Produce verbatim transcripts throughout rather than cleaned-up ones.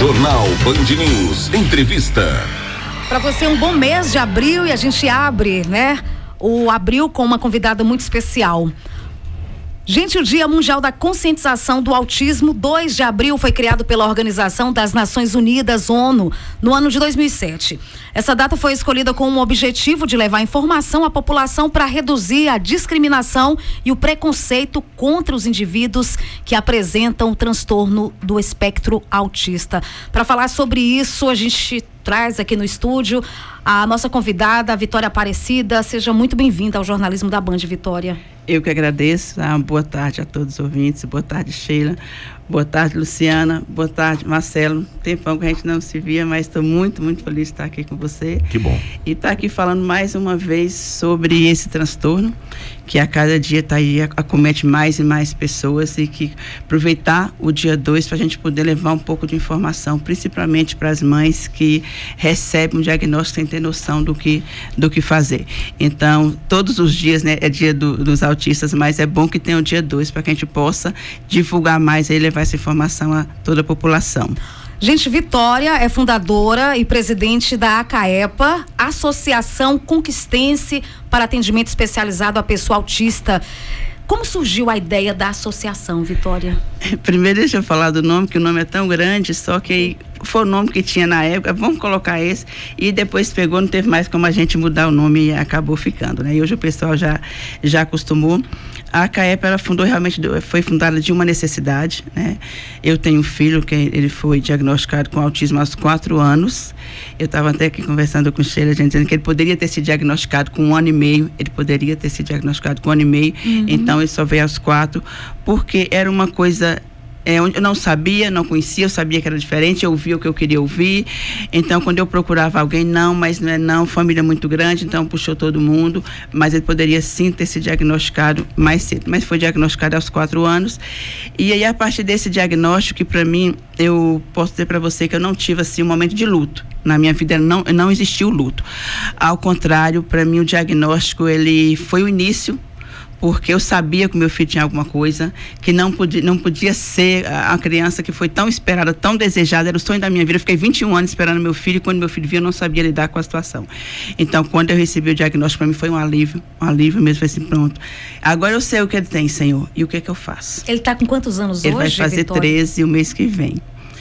Jornal Band News Entrevista. Para você, um bom mês de abril, e a gente abre, né, o abril com uma convidada muito especial. Gente, o Dia Mundial da Conscientização do Autismo, dois de abril, foi criado pela Organização das Nações Unidas, ONU, no ano de dois mil e sete. Essa data foi escolhida com o objetivo de levar informação à população para reduzir a discriminação e o preconceito contra os indivíduos que apresentam o transtorno do espectro autista. Para falar sobre isso, a gente traz aqui no estúdio a nossa convidada, a Vitória Aparecida. Seja muito bem-vinda ao jornalismo da Band, Vitória. Eu que agradeço. Ah, boa tarde a todos os ouvintes. Boa tarde, Sheila. Boa tarde, Luciana. Boa tarde, Marcelo. Tempão que a gente não se via, mas estou muito, muito feliz de estar aqui com você. Que bom. E estar aqui falando mais uma vez sobre esse transtorno, que a cada dia está aí, acomete mais e mais pessoas, e que aproveitar o dia dois para a gente poder levar um pouco de informação, principalmente para as mães que recebem um diagnóstico sem ter noção do que, do que fazer. Então, todos os dias, né, é dia do, dos autistas, mas é bom que tenha o dia dois para que a gente possa divulgar mais e levar essa informação a toda a população. Gente, Vitória é fundadora e presidente da ACAEPA, Associação Conquistense para Atendimento Especializado à Pessoa Autista. Como surgiu a ideia da associação, Vitória? Primeiro deixa eu falar do nome, que o nome é tão grande, só que foi o nome que tinha na época, vamos colocar esse, e depois pegou, não teve mais como a gente mudar o nome e acabou ficando, né? E hoje o pessoal já, já acostumou. A ACAEPA, ela fundou realmente, foi fundada de uma necessidade, né? Eu tenho um filho que ele foi diagnosticado com autismo aos quatro anos. Eu estava até aqui conversando com o Sheila, gente, dizendo que ele poderia ter sido diagnosticado com um ano e meio, ele poderia ter sido diagnosticado com um ano e meio, uhum. Então ele só veio aos quatro, porque era uma coisa... É, eu não sabia, não conhecia, eu sabia que era diferente, eu ouvia o que eu queria ouvir. Então, quando eu procurava alguém, não, mas não é não, família muito grande, então puxou todo mundo, mas ele poderia sim ter se diagnosticado mais cedo, mas foi diagnosticado aos quatro anos. E aí, a partir desse diagnóstico, que para mim, eu posso dizer para você que eu não tive assim um momento de luto. Na minha vida não, não existiu luto. Ao contrário, para mim o diagnóstico, ele foi o início, porque eu sabia que o meu filho tinha alguma coisa, que não podia, não podia ser a, a criança que foi tão esperada, tão desejada, era o sonho da minha vida. Eu fiquei vinte e um anos esperando meu filho, e quando meu filho via, eu não sabia lidar com a situação. Então, quando eu recebi o diagnóstico, para mim foi um alívio, um alívio mesmo, foi assim, pronto. Agora eu sei o que ele tem, Senhor, e o que é que eu faço? Ele está com quantos anos ele hoje, Ele vai fazer Vitória? treze o mês que vem.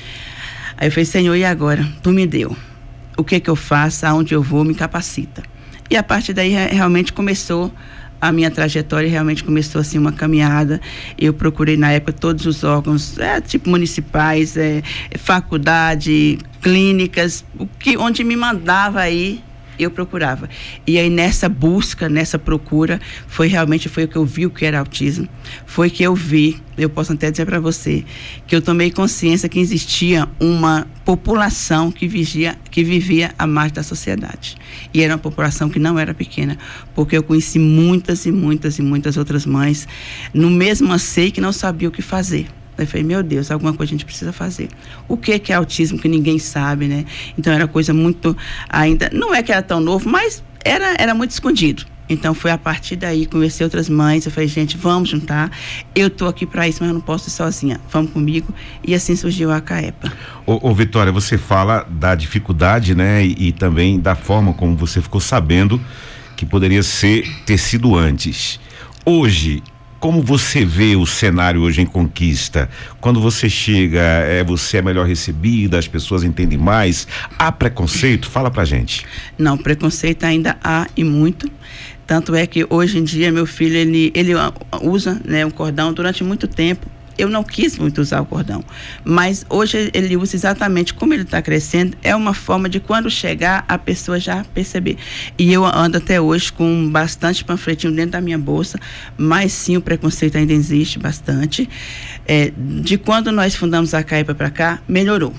Aí eu falei, Senhor, e agora? Tu me deu. O que é que eu faço? Aonde eu vou? Me capacita. E a partir daí, realmente começou a minha trajetória, realmente começou assim uma caminhada. Eu procurei na época todos os órgãos, é, tipo municipais, é, faculdade, clínicas, o que, onde me mandava aí, eu procurava. E aí nessa busca, nessa procura, foi realmente foi o que eu vi o que era autismo. Foi que eu vi, eu posso até dizer para você, que eu tomei consciência que existia uma população que, vigia, que vivia à margem da sociedade. E era uma população que não era pequena, porque eu conheci muitas e muitas e muitas outras mães no mesmo anseio que não sabia o que fazer. Eu falei, meu Deus, alguma coisa a gente precisa fazer. O que que é autismo que ninguém sabe, né? Então era coisa muito, ainda, não é que era tão novo, mas era, era muito escondido. Então foi a partir daí, conheci outras mães, eu falei, gente, vamos juntar, eu tô aqui para isso, mas eu não posso ir sozinha, vamos comigo, e assim surgiu a ACAEPA. Ô, ô Vitória, você fala da dificuldade, né, e, e também da forma como você ficou sabendo que poderia ser, ter sido antes. Hoje, como você vê o cenário hoje em Conquista? Quando você chega, é, você é melhor recebida, as pessoas entendem mais? Há preconceito? Fala pra gente. Não, preconceito ainda há e muito. Tanto é que hoje em dia meu filho, ele, ele usa, né, um cordão durante muito tempo. Eu não quis muito usar o cordão, mas hoje ele usa exatamente como ele está crescendo, é uma forma de quando chegar a pessoa já perceber. E eu ando até hoje com bastante panfletinho dentro da minha bolsa, mas sim o preconceito ainda existe bastante. É, de quando nós fundamos a ACAEPA para cá, melhorou.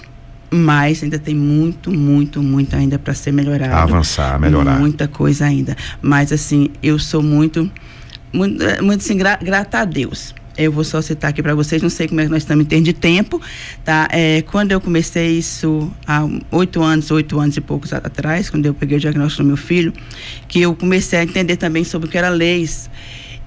Mas ainda tem muito, muito, muito ainda para ser melhorado. Avançar, melhorar. Muita coisa ainda. Mas assim, eu sou muito, muito, muito assim, gra- grata a Deus. Eu vou só citar aqui para vocês, não sei como é que nós estamos em termos de tempo, tá? É, quando eu comecei isso há oito anos, oito anos e poucos atrás, quando eu peguei o diagnóstico do meu filho, que eu comecei a entender também sobre o que era leis.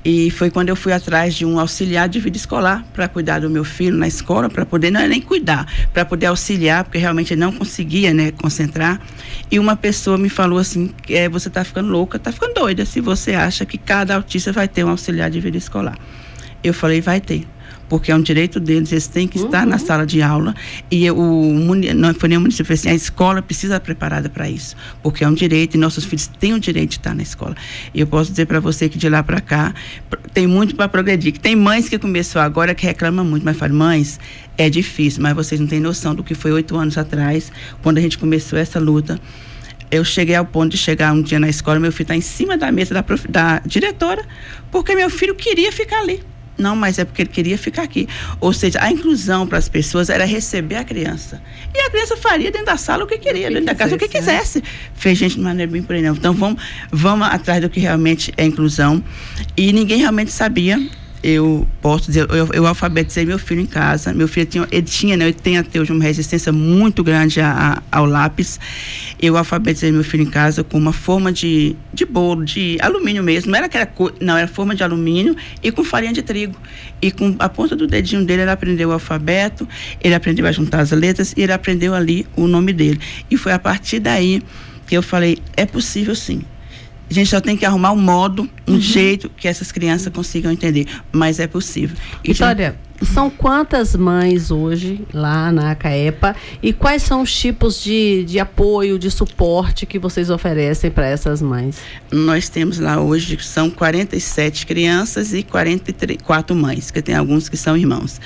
E foi quando eu fui atrás de um auxiliar de vida escolar para cuidar do meu filho na escola, para poder, não é nem cuidar, para poder auxiliar, porque realmente ele não conseguia, né, concentrar. E uma pessoa me falou assim, é, você está ficando louca, está ficando doida se você acha que cada autista vai ter um auxiliar de vida escolar. Eu falei, vai ter. Porque é um direito deles, eles têm que estar uhum. na sala de aula, e o não foi nem o município, assim, a escola precisa estar preparada para isso, porque é um direito e nossos filhos têm o direito de estar na escola. E eu posso dizer para você que de lá para cá tem muito para progredir, que tem mães que começou agora que reclamam muito, mas falam, mães, é difícil, mas vocês não têm noção do que foi oito anos atrás, quando a gente começou essa luta. Eu cheguei ao ponto de chegar um dia na escola, meu filho está em cima da mesa da, prof, da diretora, porque meu filho queria ficar ali. Não, mas é porque ele queria ficar aqui. Ou seja, a inclusão para as pessoas era receber a criança. E a criança faria dentro da sala o que queria, dentro da casa o que quisesse. Fez gente, mas não é bem por aí não. Então vamos, vamos atrás do que realmente é inclusão. E ninguém realmente sabia. Eu posso dizer, eu, eu alfabetizei meu filho em casa. Meu filho tinha, ele tinha, né, ele tem até hoje uma resistência muito grande a, a, ao lápis. Eu alfabetizei meu filho em casa com uma forma de, de bolo, de alumínio mesmo. Não era aquela coisa, não, era forma de alumínio e com farinha de trigo. E com a ponta do dedinho dele, ele aprendeu o alfabeto, ele aprendeu a juntar as letras e ele aprendeu ali o nome dele. E foi a partir daí que eu falei, é possível sim. A gente só tem que arrumar um modo, um uhum. jeito que essas crianças consigam entender, mas é possível. Vitória, já... são quantas mães hoje lá na ACAEPA e quais são os tipos de, de apoio, de suporte que vocês oferecem para essas mães? Nós temos lá hoje, são quarenta e sete crianças e quarenta e quatro mães, que tem alguns que são irmãos.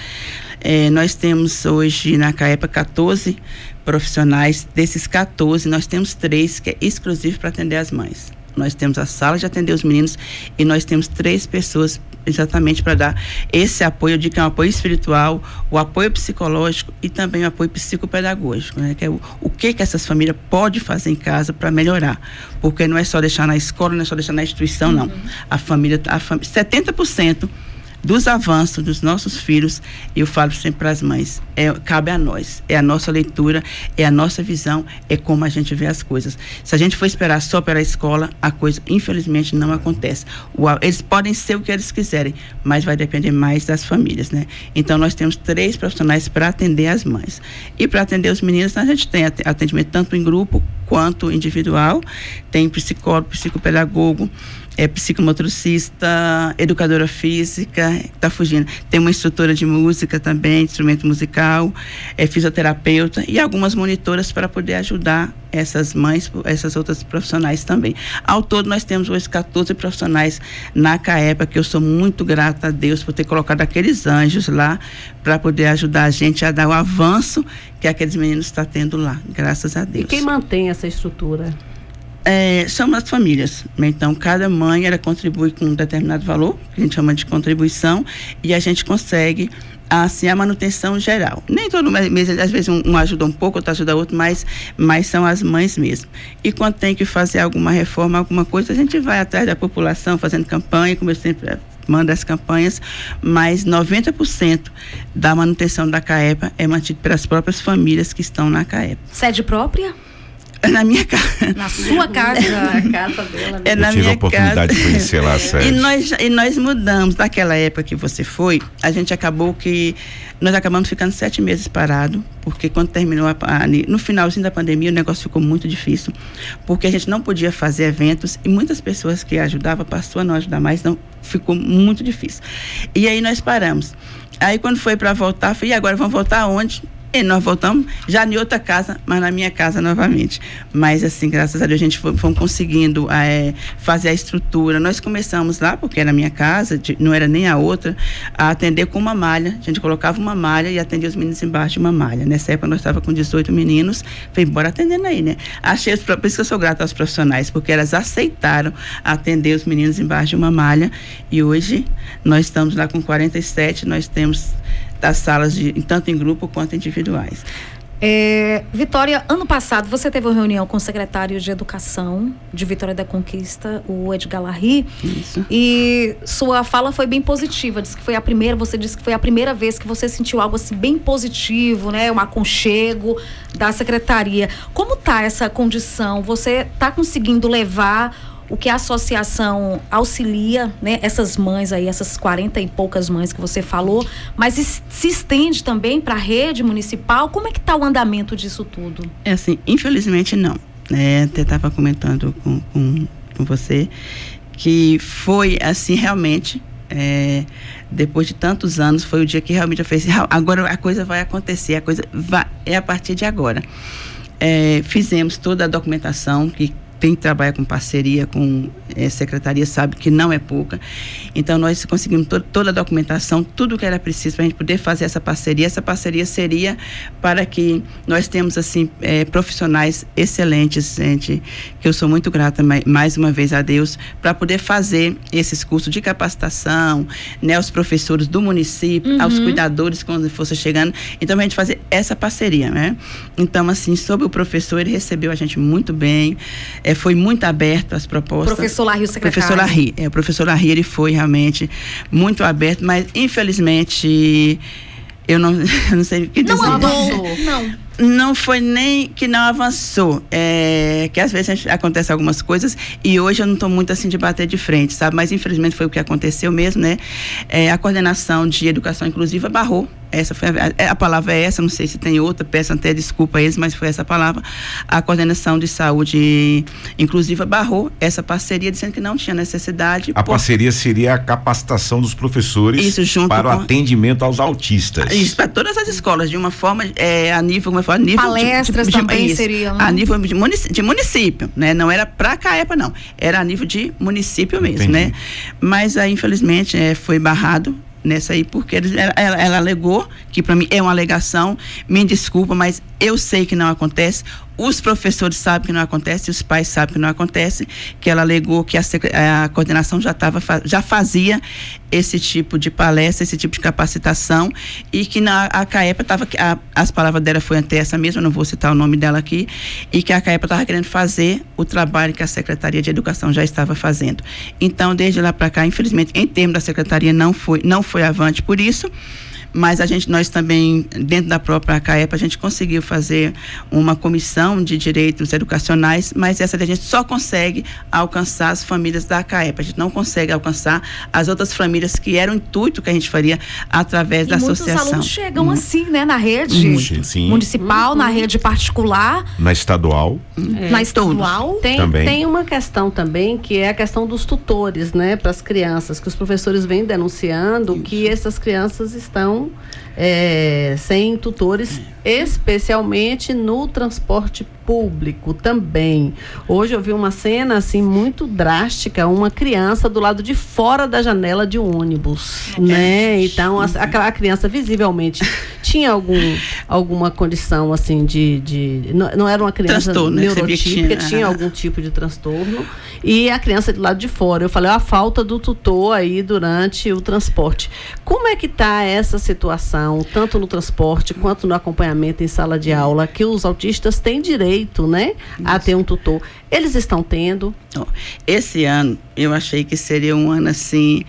É, nós temos hoje na ACAEPA quatorze profissionais, desses quatorze nós temos três que é exclusivo para atender as mães. Nós temos a sala de atender os meninos e nós temos três pessoas exatamente para dar esse apoio, eu digo que é um apoio espiritual, o apoio psicológico e também o apoio psicopedagógico, né? Que é o, o que que essas famílias podem fazer em casa para melhorar, porque não é só deixar na escola, não é só deixar na instituição, não. Uhum. A família, a fam... setenta por cento dos avanços dos nossos filhos, eu falo sempre para as mães, é, cabe a nós, é a nossa leitura, é a nossa visão, é como a gente vê as coisas. Se a gente for esperar só pela escola, a coisa infelizmente não acontece. O, eles podem ser o que eles quiserem, mas vai depender mais das famílias, né? Então nós temos três profissionais para atender as mães. E para atender os meninos, a gente tem atendimento tanto em grupo quanto individual, tem psicólogo, psicopedagogo, é psicomotricista, educadora física, tá fugindo. Tem uma instrutora de música também, instrumento musical, é fisioterapeuta e algumas monitoras para poder ajudar essas mães, essas outras profissionais também. Ao todo, nós temos hoje quatorze profissionais na ACAEPA, que eu sou muito grata a Deus por ter colocado aqueles anjos lá para poder ajudar a gente a dar o avanço que aqueles meninos estão tendo lá, graças a Deus. E quem mantém essa estrutura? É, são as famílias, então cada mãe ela contribui com um determinado valor, que a gente chama de contribuição, e a gente consegue assim a manutenção geral. Nem todo mês, às vezes um, um ajuda um pouco, outro ajuda outro, mas, mas são as mães mesmo. E quando tem que fazer alguma reforma, alguma coisa, a gente vai atrás da população fazendo campanha, como eu sempre mando as campanhas, mas noventa por cento da manutenção da ACAEPA é mantida pelas próprias famílias que estão na ACAEPA. Sede própria? Na minha casa. Na sua casa? Na casa dela. É na Eu tive minha a oportunidade casa. de conhecer lá a sede. E nós, e nós mudamos. Daquela época que você foi, a gente acabou que... Nós acabamos ficando sete meses parados, porque quando terminou, a, a, no finalzinho da pandemia, o negócio ficou muito difícil, porque a gente não podia fazer eventos e muitas pessoas que ajudavam passou a não ajudar mais, então ficou muito difícil. E aí nós paramos. Aí quando foi para voltar, falei, e agora vamos voltar aonde? E nós voltamos já em outra casa, mas na minha casa novamente. Mas assim, graças a Deus, a gente foi, foi conseguindo é, fazer a estrutura. Nós começamos lá, porque era a minha casa, de, não era nem a outra, a atender com uma malha. A gente colocava uma malha e atendia os meninos embaixo de uma malha. Nessa época nós estávamos com dezoito meninos, falei, bora atendendo aí, né? Achei, por isso que eu sou grata aos profissionais, porque elas aceitaram atender os meninos embaixo de uma malha. E hoje nós estamos lá com quarenta e sete, nós temos das salas, de, tanto em grupo quanto individuais. É, Vitória, ano passado você teve uma reunião com o secretário de Educação de Vitória da Conquista, o Edgar Larry. Isso. E sua fala foi bem positiva. Disse que foi a primeira, você disse que foi a primeira vez que você sentiu algo assim bem positivo, né? Um aconchego da secretaria. Como está essa condição? Você está conseguindo levar o que a associação auxilia, né, essas mães aí, essas quarenta e poucas mães que você falou, mas se estende também para a rede municipal? Como é que está o andamento disso tudo? É assim, infelizmente não. É, até estava comentando com, com, com você que foi assim realmente, é, depois de tantos anos, foi o dia que realmente eu falei assim, agora a coisa vai acontecer, a coisa vai, é a partir de agora. É, fizemos toda a documentação que quem trabalha com parceria com é, secretaria sabe que não é pouca. Então nós conseguimos to- toda a documentação, tudo o que era preciso para a gente poder fazer essa parceria. Essa parceria seria para que nós temos assim é, profissionais excelentes, gente, que eu sou muito grata mais uma vez a Deus, para poder fazer esses cursos de capacitação, né, aos professores do município, uhum. aos cuidadores quando fosse chegando. Então a gente fazer essa parceria, né? Então assim, sobre o professor, ele recebeu a gente muito bem. É, foi muito aberto às propostas. Professor Larry, o secretário. Professor Larry, é, o professor Larry, ele foi realmente muito aberto, mas infelizmente eu não, eu não sei o que dizer. Não andou, não. Não foi nem que não avançou, é, que às vezes acontece algumas coisas e hoje eu não estou muito assim de bater de frente, sabe? Mas infelizmente foi o que aconteceu mesmo, né? É, a coordenação de educação inclusiva barrou. Essa foi a, a palavra é essa, não sei se tem outra, peço até desculpa a eles, mas foi essa palavra. A coordenação de saúde inclusiva barrou essa parceria, dizendo que não tinha necessidade. A por... parceria seria a capacitação dos professores Isso, junto para com... o atendimento aos autistas. Isso, para todas as escolas, de uma forma, é, a nível, como eu falo, a nível palestras de, de, também isso, seriam, né? A nível de município, de município, né? Não era para a CAEPA, não. Era a nível de município mesmo, Entendi. né? Mas aí, infelizmente, é, foi barrado nessa aí, porque ela, ela, ela alegou, que para mim é uma alegação, me desculpa, mas eu sei que não acontece, os professores sabem que não acontece, os pais sabem que não acontece, que ela alegou que a, a coordenação já, tava, já fazia esse tipo de palestra, esse tipo de capacitação, e que na, a CAEPA estava, as palavras dela foi até essa mesma, não vou citar o nome dela aqui, e que a CAEPA estava querendo fazer o trabalho que a Secretaria de Educação já estava fazendo. Então, desde lá para cá, infelizmente, em termos da Secretaria, não foi, não foi avante por isso, mas a gente, nós também, dentro da própria CAEPA, a gente conseguiu fazer uma comissão de direitos educacionais, mas essa a gente só consegue alcançar as famílias da CAEPA, a gente não consegue alcançar as outras famílias que era o intuito que a gente faria através e da associação. Muitos alunos chegam hum. assim, né, na rede Muito, sim. municipal, uhum. na rede particular. Na estadual. É. Na estadual. Tem, também. tem uma questão também, que é a questão dos tutores, né, para as crianças, que os professores vêm denunciando Isso. que essas crianças estão É, sem tutores, especialmente no transporte público também. Hoje eu vi uma cena assim muito drástica, uma criança do lado de fora da janela de um ônibus, é. né? Então a, a criança visivelmente tinha algum, alguma condição assim de, de não, não era uma criança transtorno, neurotípica, tinha, tinha ah. algum tipo de transtorno, e a criança do lado de fora. Eu falei, ó, a falta do tutor aí durante o transporte. Como é que está essa situação, tanto no transporte quanto no acompanhamento em sala de aula, que os autistas têm direito, né, a ter um tutor? Eles estão tendo? Esse ano, eu achei que seria um ano assim,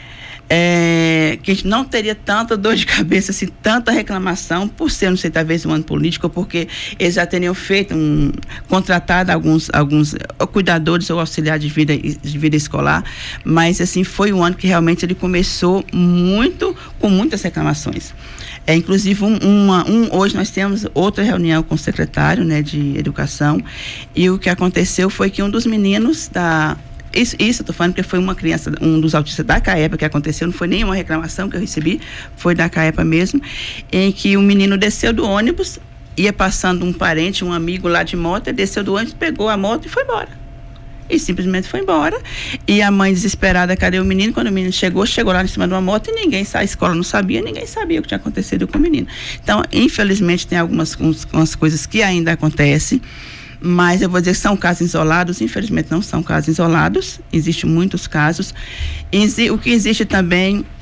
é, que a gente não teria tanta dor de cabeça, assim, tanta reclamação, por ser, não sei, talvez um ano político, porque eles já teriam feito, um, contratado alguns, alguns cuidadores ou auxiliares de vida, de vida escolar, mas assim, foi um ano que realmente ele começou muito, com muitas reclamações. É, inclusive, um, uma, um, hoje nós temos outra reunião com o secretário, né, de Educação, e o que aconteceu foi que um dos meninos da... Isso, isso eu tô falando porque foi uma criança, um dos autistas da CAEPA que aconteceu, não foi nenhuma reclamação que eu recebi, foi da CAEPA mesmo, em que o menino desceu do ônibus, ia passando um parente, um amigo lá de moto, ele desceu do ônibus, pegou a moto e foi embora. E simplesmente foi embora. E a mãe desesperada, cadê o menino? Quando o menino chegou, chegou lá em cima de uma moto e ninguém, a escola não sabia, ninguém sabia o que tinha acontecido com o menino. Então, infelizmente, tem algumas uns, umas coisas que ainda acontecem, mas eu vou dizer que são casos isolados, infelizmente não são casos isolados, existem muitos casos. E o que existe também,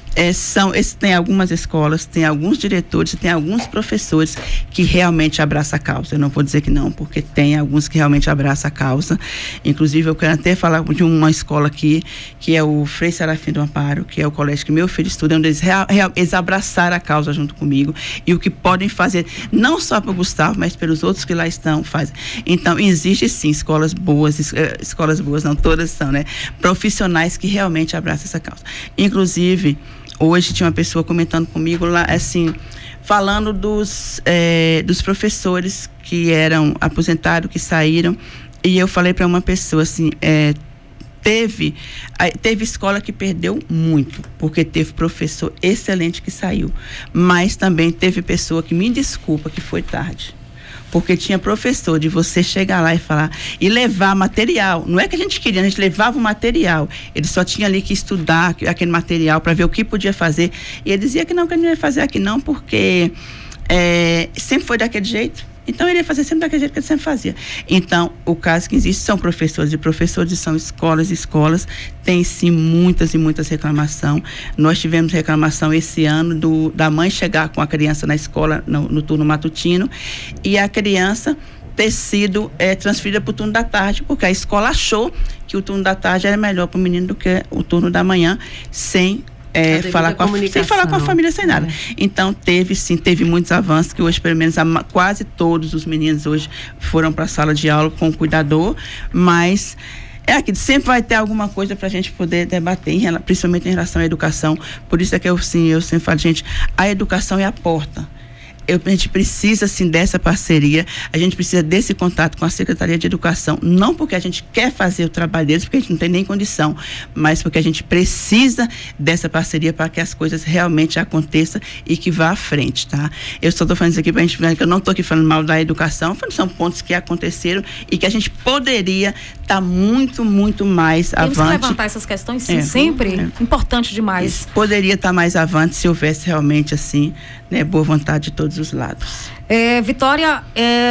É, são, esse, tem algumas escolas, tem alguns diretores, tem alguns professores que realmente abraçam a causa. Eu não vou dizer que não, porque tem alguns que realmente abraçam a causa. Inclusive, eu quero até falar de uma escola aqui, que é o Frei Serafim do Amparo, que é o colégio que meu filho estuda, onde eles, real, real, eles abraçaram a causa junto comigo, e o que podem fazer, não só para o Gustavo, mas pelos outros que lá estão, fazem. Então, existe sim escolas boas, es, escolas boas, não todas são, né? Profissionais que realmente abraçam essa causa. Inclusive, hoje tinha uma pessoa comentando comigo lá, assim, falando dos, é, dos professores que eram aposentados, que saíram, e eu falei para uma pessoa assim, é, teve, teve escola que perdeu muito, porque teve professor excelente que saiu, mas também teve pessoa que me desculpa que foi tarde. Porque tinha professor de você chegar lá e falar, e levar material. Não é que a gente queria, a gente levava o material. Ele só tinha ali que estudar aquele material para ver o que podia fazer. E ele dizia que não, que ele não ia fazer aqui não, porque é, sempre foi daquele jeito. Então, ele ia fazer sempre daquele jeito que ele sempre fazia. Então, o caso que existe são professores e professores, e são escolas e escolas. Tem, sim, muitas e muitas reclamações. Nós tivemos reclamação esse ano do, da mãe chegar com a criança na escola, no, no turno matutino, e a criança ter sido é, transferida para o turno da tarde, porque a escola achou que o turno da tarde era melhor para o menino do que o turno da manhã, sem É, falar com a, sem falar com a família, sem nada. É. Então, teve sim, teve muitos avanços, que hoje, pelo menos, a, quase todos os meninos hoje foram para a sala de aula com o cuidador, mas é aquilo, sempre vai ter alguma coisa para a gente poder debater, em, principalmente em relação à educação. Por isso é que eu, sim, eu sempre falo, gente, a educação é a porta. Eu, a gente precisa, sim, dessa parceria, a gente precisa desse contato com a Secretaria de Educação, não porque a gente quer fazer o trabalho deles, porque a gente não tem nem condição, mas porque a gente precisa dessa parceria para que as coisas realmente aconteçam e que vá à frente, tá? Eu só estou falando isso aqui para a gente, que eu não estou aqui falando mal da educação, são pontos que aconteceram e que a gente poderia estar tá muito, muito mais Temos avante. Temos que levantar essas questões, sim, é, sempre, é. Importante demais. Isso poderia estar tá mais avante se houvesse realmente, assim, né, boa vontade de todos os lados. É, Vitória,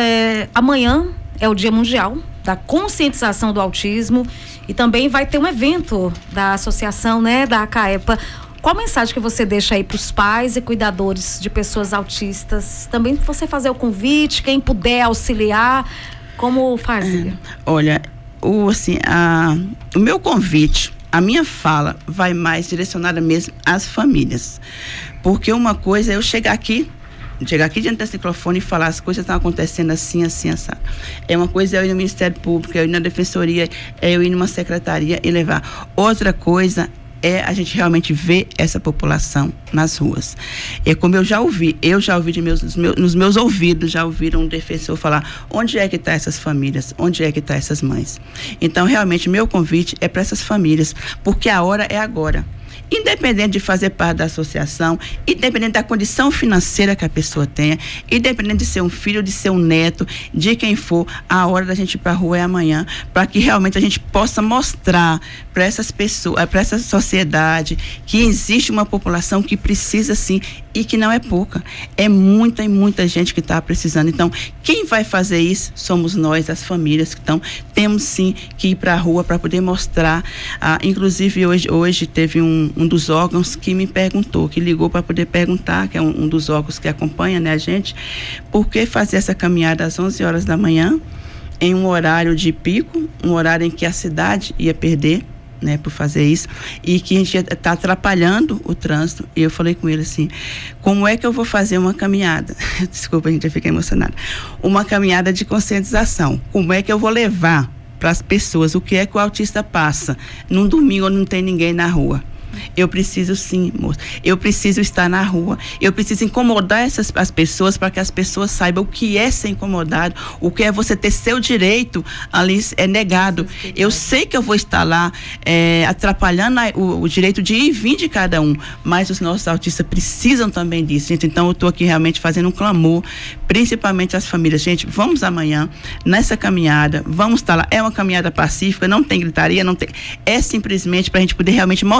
é, amanhã é o Dia Mundial da Conscientização do Autismo e também vai ter um evento da associação, né, da ACAEPA. Qual a mensagem que você deixa aí para os pais e cuidadores de pessoas autistas? Também você fazer o convite, quem puder auxiliar, como fazer? É, olha, o, assim, a, o meu convite, a minha fala vai mais direcionada mesmo às famílias, porque uma coisa é eu chegar aqui chegar aqui diante desse microfone e falar as coisas estão acontecendo assim, assim, assim. É uma coisa é eu ir no Ministério Público, é eu ir na Defensoria, é eu ir numa secretaria e levar. Outra coisa é a gente realmente ver essa população nas ruas. É como eu já ouvi, eu já ouvi de meus, nos, meus, nos meus ouvidos, já ouviram um defensor falar, onde é que estão essas famílias? Onde é que estão essas mães? Então, realmente, meu convite é para essas famílias, porque a hora é agora. Independente de fazer parte da associação, independente da condição financeira que a pessoa tenha, independente de ser um filho, de ser um neto, de quem for, a hora da gente ir para a rua é amanhã, para que realmente a gente possa mostrar para essas pessoas, para essa sociedade, que existe uma população que precisa sim, e que não é pouca, é muita e muita gente que está precisando. Então, quem vai fazer isso somos nós, as famílias que estão, temos sim que ir para a rua para poder mostrar. Ah, inclusive hoje, hoje teve um, um dos órgãos que me perguntou, que ligou para poder perguntar, que é um, um dos órgãos que acompanha, né, a gente, por que fazer essa caminhada às onze horas da manhã, em um horário de pico, um horário em que a cidade ia perder, né, por fazer isso, e que a gente está atrapalhando o trânsito. E eu falei com ele assim, como é que eu vou fazer uma caminhada? Desculpa, a gente já fica emocionada. Uma caminhada de conscientização. Como é que eu vou levar para as pessoas o que é que o autista passa num domingo onde não tem ninguém na rua? Eu preciso sim, moça. Eu preciso estar na rua. Eu preciso incomodar essas as pessoas para que as pessoas saibam o que é ser incomodado, o que é você ter seu direito ali é negado. Eu sei que eu vou estar lá é, atrapalhando a, o, o direito de ir e vir de cada um, mas os nossos autistas precisam também disso, gente. Então eu estou aqui realmente fazendo um clamor, principalmente às famílias. Gente, vamos amanhã nessa caminhada, vamos estar lá. É uma caminhada pacífica, não tem gritaria, não tem. É simplesmente para a gente poder realmente mostrar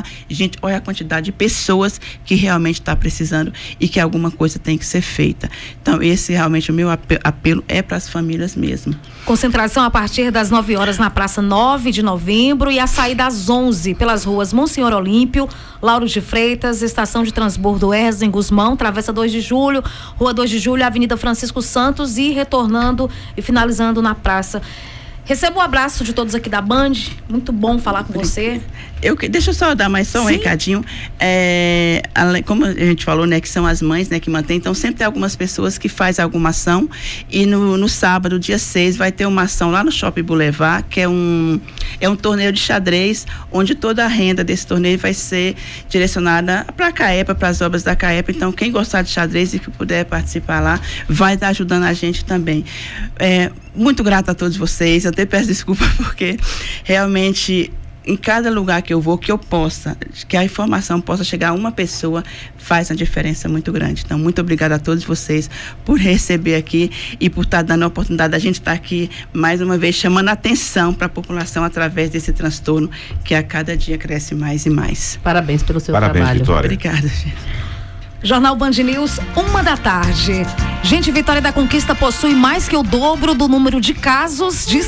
Gente, olha a quantidade de pessoas que realmente está precisando e que alguma coisa tem que ser feita. Então, esse realmente o meu apelo é para as famílias mesmo. Concentração a partir das nove horas na Praça nove de Novembro e a saída às onze pelas ruas Monsenhor Olímpio, Lauro de Freitas, Estação de Transbordo Erzen Guzmão, Travessa dois de Julho, Rua dois de Julho, Avenida Francisco Santos e retornando e finalizando na praça. Receba o abraço de todos aqui da Band, muito bom falar com você. Eu, deixa eu só dar mais só um Sim. recadinho. É, como a gente falou, né, que são as mães, né, que mantêm, então sempre tem algumas pessoas que fazem alguma ação e no, no sábado, dia seis, vai ter uma ação lá no Shopping Boulevard, que é um, é um torneio de xadrez, onde toda a renda desse torneio vai ser direcionada para a CAEPA, para as obras da CAEPA. Então, quem gostar de xadrez e que puder participar lá, vai estar ajudando a gente também. É, muito grata a todos vocês, eu até peço desculpa porque realmente em cada lugar que eu vou, que eu possa, que a informação possa chegar a uma pessoa, faz uma diferença muito grande. Então, muito obrigada a todos vocês por receber aqui e por estar dando a oportunidade da gente estar aqui mais uma vez chamando a atenção para a população através desse transtorno que a cada dia cresce mais e mais. Parabéns pelo seu Parabéns, trabalho. Vitória. Obrigada, gente. Jornal Band News, uma da tarde. Gente, Vitória da Conquista possui mais que o dobro do número de casos de